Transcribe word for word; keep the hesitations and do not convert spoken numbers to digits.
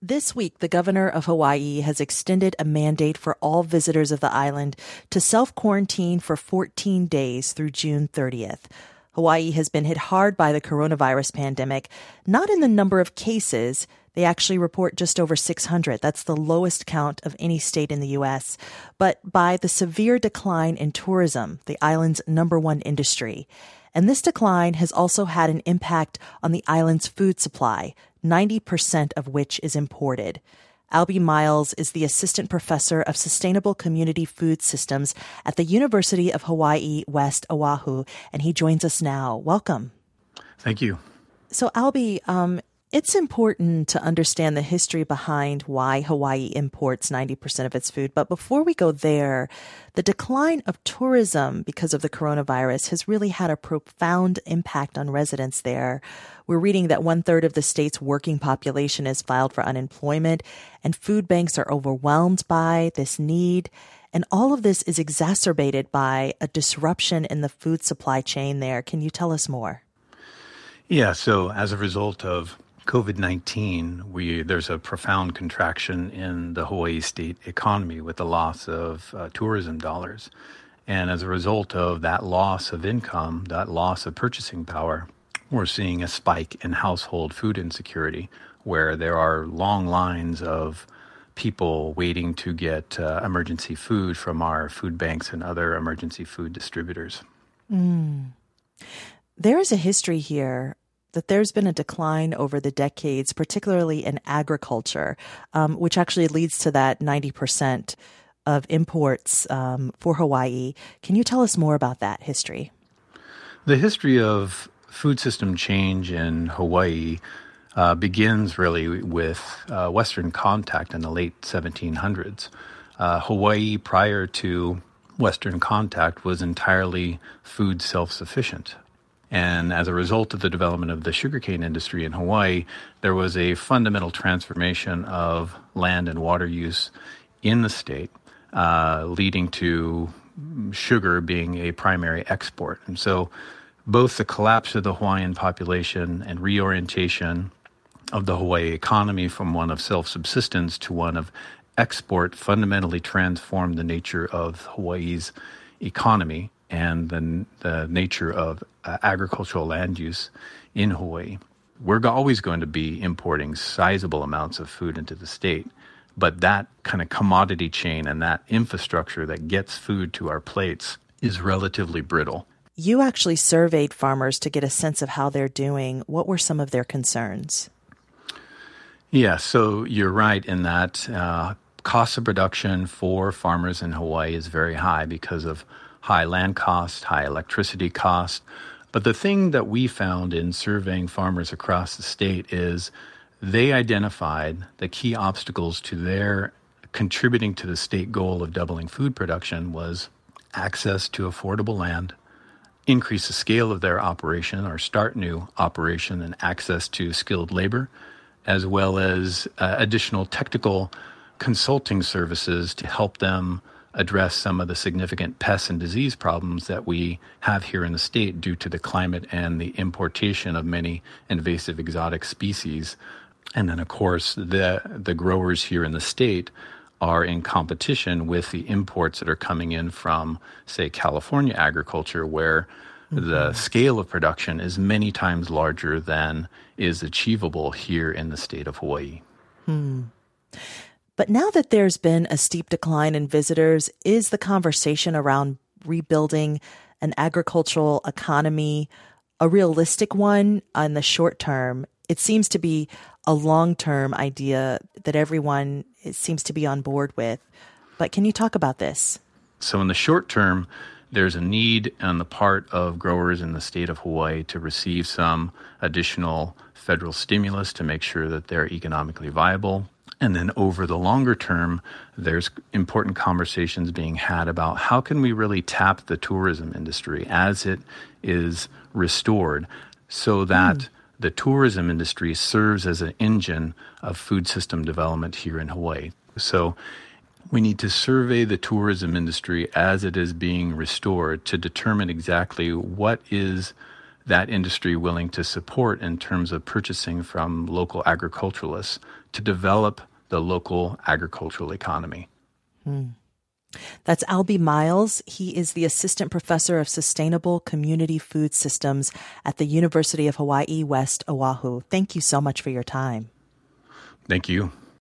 This week, the governor of Hawaii has extended a mandate for all visitors of the island to self-quarantine for fourteen days through June thirtieth. Hawaii has been hit hard by the coronavirus pandemic, not in the number of cases. They actually report just over six hundred. That's the lowest count of any state in the U S, but by the severe decline in tourism, the island's number one industry. And this decline has also had an impact on the island's food supply, ninety percent of which is imported. Albie Miles is the assistant professor of sustainable community food systems at the University of Hawaii, West Oahu, and he joins us now. Welcome. Thank you. So, Albie, um, it's important to understand the history behind why Hawaii imports ninety percent of its food. But before we go there, the decline of tourism because of the coronavirus has really had a profound impact on residents there. We're reading that one third of the state's working population is filed for unemployment, and food banks are overwhelmed by this need. And all of this is exacerbated by a disruption in the food supply chain there. Can you tell us more? Yeah, so as a result of covid nineteen, we there's a profound contraction in the Hawaii state economy with the loss of uh, tourism dollars. And as a result of that loss of income, that loss of purchasing power, we're seeing a spike in household food insecurity, where there are long lines of people waiting to get uh, emergency food from our food banks and other emergency food distributors. Mm. There is a history here that there's been a decline over the decades, particularly in agriculture, um, which actually leads to that ninety percent of imports um, for Hawaii. Can you tell us more about that history? The history of food system change in Hawaii uh, begins really with uh, Western contact in the late seventeen hundreds. Uh, Hawaii, prior to Western contact, was entirely food self-sufficient. And as a result of the development of the sugarcane industry in Hawaii, there was a fundamental transformation of land and water use in the state, uh, leading to sugar being a primary export. And so both the collapse of the Hawaiian population and reorientation of the Hawaii economy from one of self-subsistence to one of export fundamentally transformed the nature of Hawaii's economy and the, the nature of uh, agricultural land use in Hawaii. We're always going to be importing sizable amounts of food into the state, but that kind of commodity chain and that infrastructure that gets food to our plates is relatively brittle. You actually surveyed farmers to get a sense of how they're doing. What were some of their concerns? Yeah, so you're right in that uh, cost of production for farmers in Hawaii is very high because of high land cost, high electricity cost. But the thing that we found in surveying farmers across the state is they identified the key obstacles to their contributing to the state goal of doubling food production was access to affordable land, increase the scale of their operation or start new operation, and access to skilled labor, as well as uh, additional technical consulting services to help them address some of the significant pests and disease problems that we have here in the state due to the climate and the importation of many invasive exotic species. And then, of course, the the growers here in the state are in competition with the imports that are coming in from, say, California agriculture, where mm-hmm. the scale of production is many times larger than is achievable here in the state of Hawaii. Hmm. But now that there's been a steep decline in visitors, is the conversation around rebuilding an agricultural economy a realistic one in the short term? It seems to be a long-term idea that everyone seems to be on board with. But can you talk about this? So in the short term, there's a need on the part of growers in the state of Hawaii to receive some additional federal stimulus to make sure that they're economically viable. And then over the longer term, there's important conversations being had about how can we really tap the tourism industry as it is restored so that mm. the tourism industry serves as an engine of food system development here in Hawaii. So we need to survey the tourism industry as it is being restored to determine exactly what is that industry willing to support in terms of purchasing from local agriculturalists to develop the local agricultural economy. Hmm. That's Albie Miles. He is the Assistant Professor of Sustainable Community Food Systems at the University of Hawaii, West Oahu. Thank you so much for your time. Thank you.